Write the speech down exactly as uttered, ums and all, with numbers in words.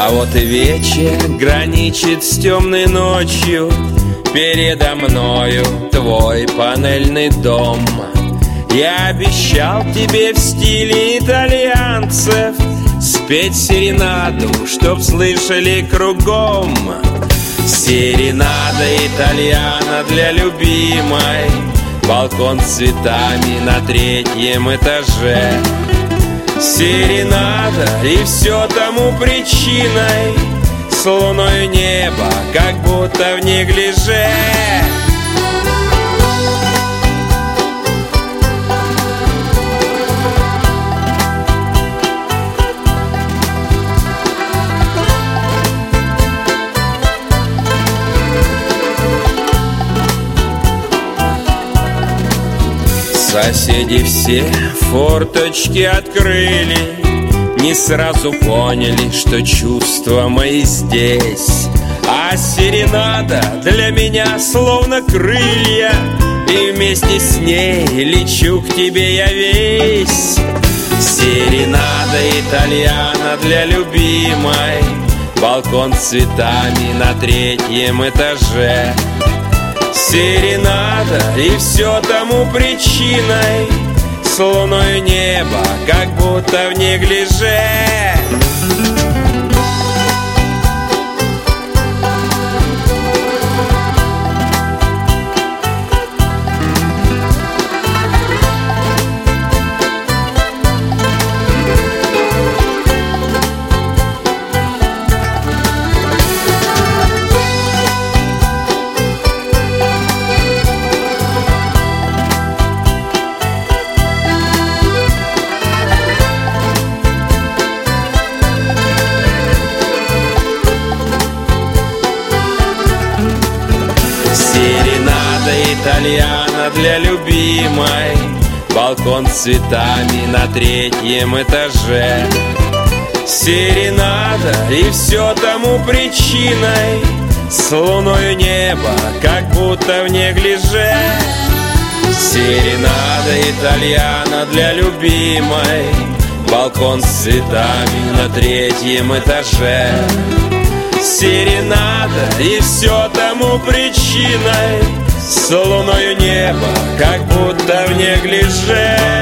А вот и вечер граничит с темной ночью. Передо мною твой панельный дом. Я обещал тебе в стиле итальянцев спеть серенаду, чтоб слышали кругом. Серенада итальяна для любимой. Балкон с цветами на третьем этаже. Серенада и все тому причиной. С луной небо, как будто в неглиже. Соседи все форточки открыли. Не сразу поняли, что чувства мои здесь. А серенада для меня словно крылья. И вместе с ней лечу к тебе я весь. Серенада итальяна для любимой. Балкон с цветами на третьем этаже. Серенада и все тому причиной. С луной небо, как будто в неглиже. Итальяна для любимой. Балкон с цветами на третьем этаже. Серенада и все тому причиной. С луною небо, как будто в неглиже. Серенада итальяна для любимой. Балкон с цветами на третьем этаже. Серенада и все тому причиной. С луною небо, как будто в неглиже.